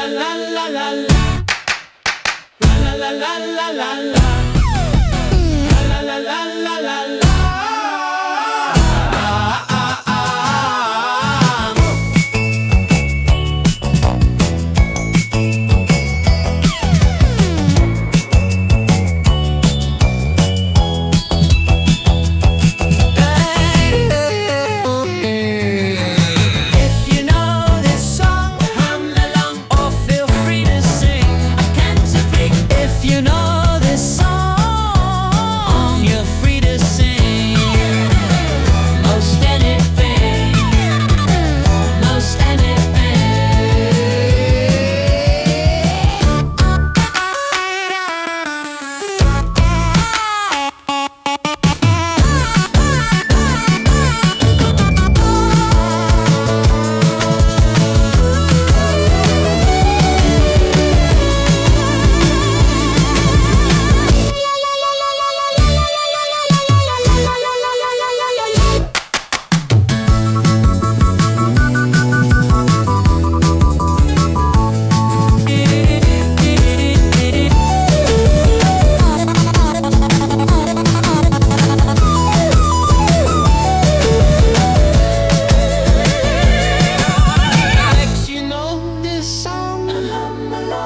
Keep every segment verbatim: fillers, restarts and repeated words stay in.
la la la la. La la la la la la. La la la la la la.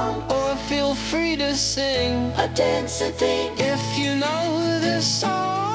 Free to sing a dance a thing if you know this song.